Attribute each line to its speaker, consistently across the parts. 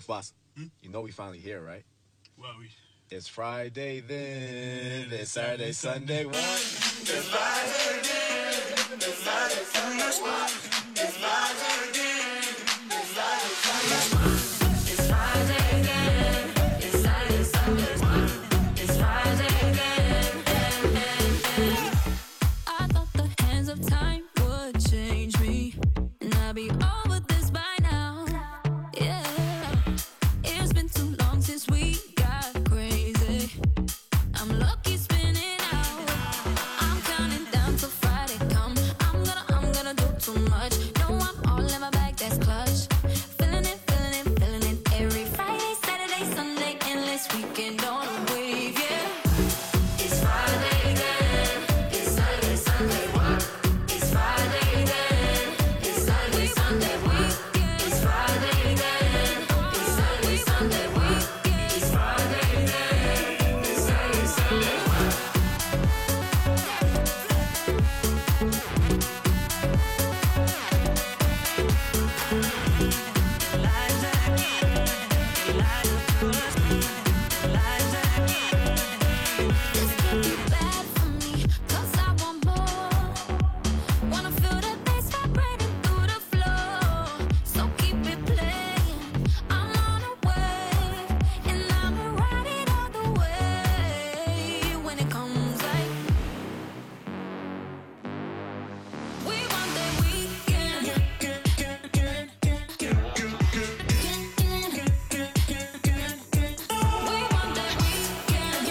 Speaker 1: Boss, you know we finally here, right?
Speaker 2: Well,
Speaker 1: It's Friday then, it's Saturday, Sunday, what?
Speaker 3: It's Friday again. It's Friday, Sunday, what? It's Friday again. It's Friday, Sunday, what? It's Friday again. It's Saturday, Sunday, what? It's Friday again.
Speaker 4: I thought the hands of time would change me, and I'd be over this by now. Yeah, it's been too long since we got crazy. I'm lucky spinning out. I'm counting down till Friday come. I'm gonna do too much. No, I'm all in my bag, that's clutch. Feeling it, feeling it, feeling it. Every Friday, Saturday, Sunday, endless weekend on a wave, yeah.
Speaker 3: It's Friday again. It's Saturday, Sunday, what? It's Friday again. It's Saturday, Sunday, what? It's Friday again. It's Saturday, Sunday, what? It's Friday again. It's Saturday, Sunday, what?
Speaker 4: This could be bad for me, 'cause I want more. Wanna feel the bass vibrating through the floor. So keep it playing. I'm on a wave, and I'ma ride it all the way. When it comes like we want that weekend. We want that weekend.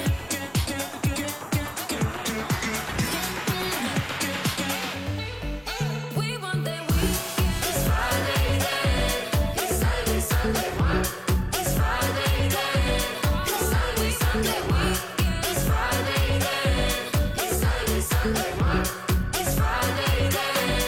Speaker 4: We want that weekend.
Speaker 3: It's Friday again. It's Saturday, Sunday, what? It's Friday again. It's Saturday, Sunday, what? It's Friday again. It's Saturday, Sunday, what? It's Friday again.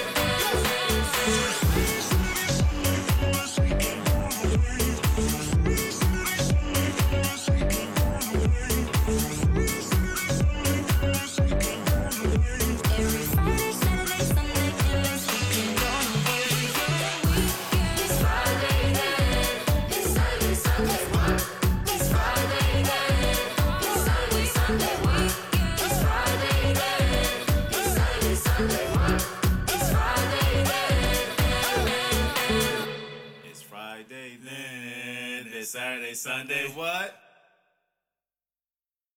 Speaker 4: Every Friday, Saturday, Sunday, endless weekend on a wave.
Speaker 3: It's Friday again. It's Saturday, Sunday, what? It's Friday again. It's Saturday, Sunday, what? It's Friday again. It's Saturday, Sunday, what? It's Friday again.
Speaker 2: it's Friday then. It's Saturday, Sunday, what?